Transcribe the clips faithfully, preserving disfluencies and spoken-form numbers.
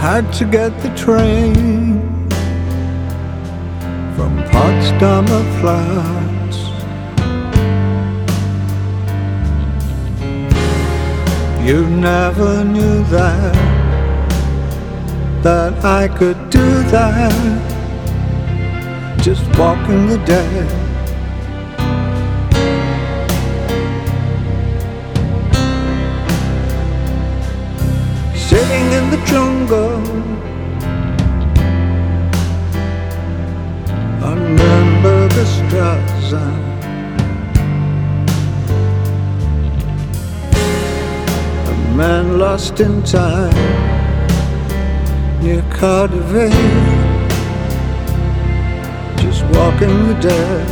had to get the train from Potsdamer Platz. You never knew that, that I could do that, just walking the dead. Sitting in the jungle on Nürnberger Straße, a man lost in time near Cardiff, just walking the dead.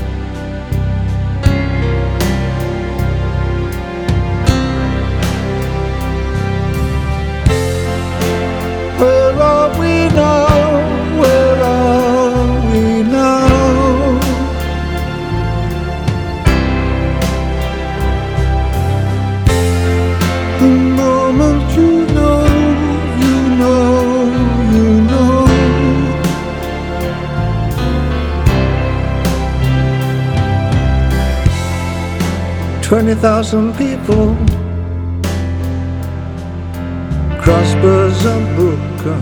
Where are we now? Where are we now? The moment you know, you know, you know. Twenty thousand people cross Berzabuka,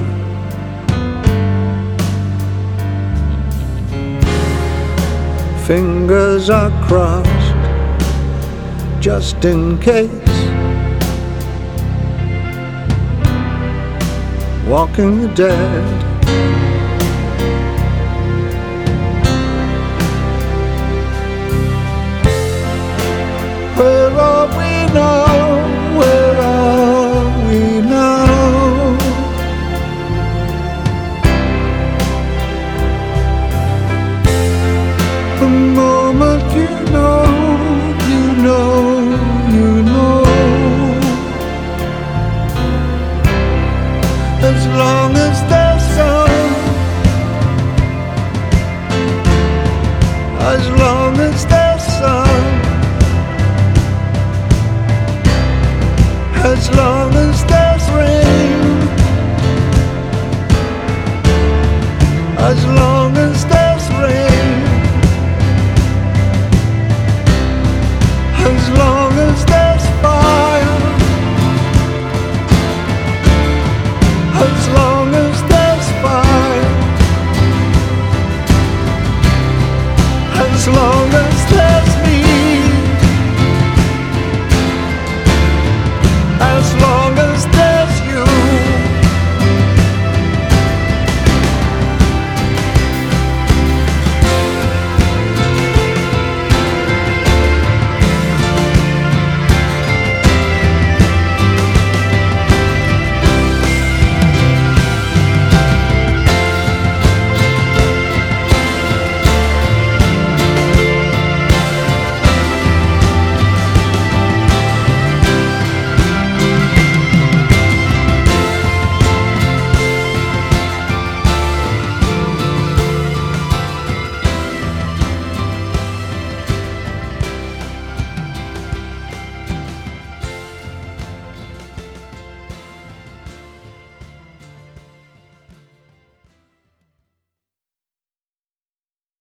fingers are crossed just in case, walking the dead. Where are we now? Where are we now? The moment you know, you know, you know. As long as there's sun, as long as there's sun, as long as there's rain, as long as there's